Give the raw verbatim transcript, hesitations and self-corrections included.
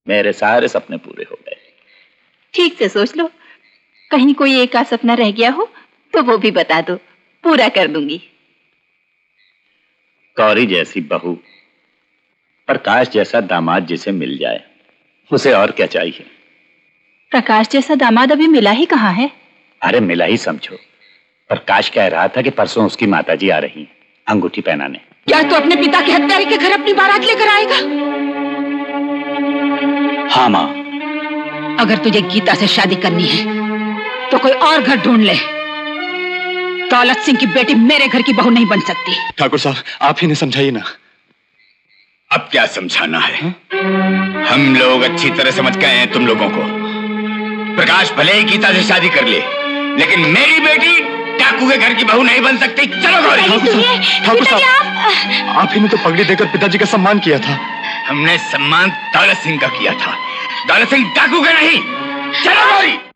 मेरे सारे सपने पूरे हो गए। ठीक से सोच लो, कहीं कोई एक का सपना रह गया हो तो वो भी बता दो, पूरा कर दूंगी। गौरी जैसी बहू, प्रकाश जैसा दामाद जिसे मिल जाए, उसे और क्या चाहिए। प्रकाश जैसा दामाद अभी मिला ही कहाँ है। अरे मिला ही समझो। प्रकाश कह रहा था कि परसों उसकी माताजी आ रही हैं अंगूठी पहनाने। क्या तू अपने पिता के हत्यारे के घर अपनी बारात लेकर आएगा? हाँ माँ। अगर तुझे गीता से शादी करनी है तो कोई और घर ढूंढ ले। दौलत सिंह की बेटी मेरे घर की बहू नहीं बन सकती। ठाकुर साहब, आप ही ने समझाइए ना। अब क्या समझाना है? हा? हम लोग अच्छी तरह समझ गए हैं तुम लोगों को। प्रकाश भले ही गीता से शादी कर ले, लेकिन मेरी बेटी डाकू के घर की बहू नहीं बन सकती। चलो गौरी। ठाकुर साहब, आप ही ने तो पगड़ी देकर पिताजी का सम्मान किया था। हमने सम्मान दौलत सिंह का किया था, दौलत सिंह डाकू का नहीं। चलो गौरी।